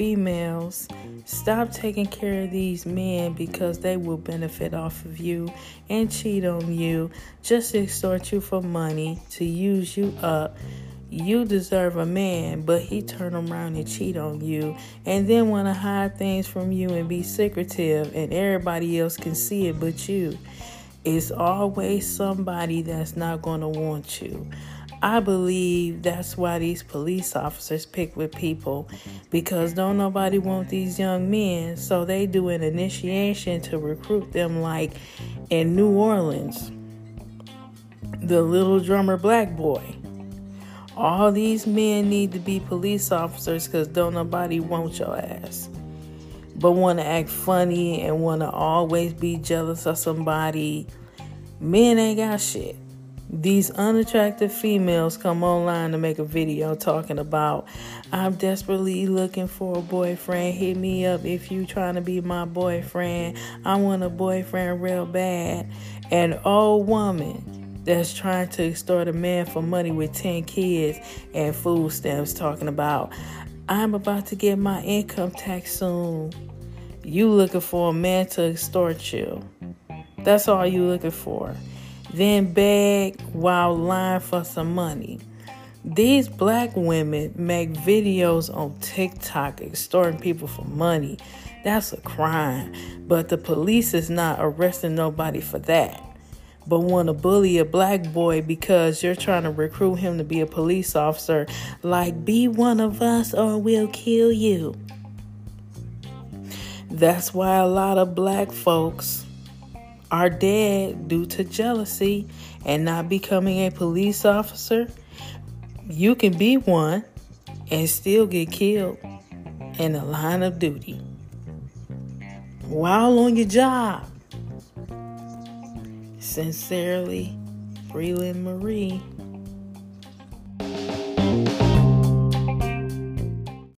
females, stop taking care of these men because they will benefit off of you and cheat on you, just to extort you for money, to use you up. You deserve a man, but he turn around and cheat on you and then want to hide things from you and be secretive, and everybody else can see it but you. It's always somebody that's not going to want you. I believe that's why these police officers pick with people, because don't nobody want these young men, so they do an initiation to recruit them, like in New Orleans, the Little Drummer Black Boy. All these men need to be police officers because don't nobody want your ass, but want to act funny and want to always be jealous of somebody. Men ain't got shit. These unattractive females come online to make a video talking about, I'm desperately looking for a boyfriend. Hit me up if you trying to be my boyfriend. I want a boyfriend real bad. An old woman that's trying to extort a man for money with 10 kids and food stamps talking about, I'm about to get my income tax soon. You looking for a man to extort you. That's all you looking for. Then beg while lying for some money. These black women make videos on TikTok extorting people for money. That's a crime. But the police is not arresting nobody for that, but want to bully a black boy because you're trying to recruit him to be a police officer. Like, be one of us or we'll kill you. That's why a lot of black folks are dead due to jealousy and not becoming a police officer. You can be one and still get killed in the line of duty while on your job. Sincerely, Breland Marie.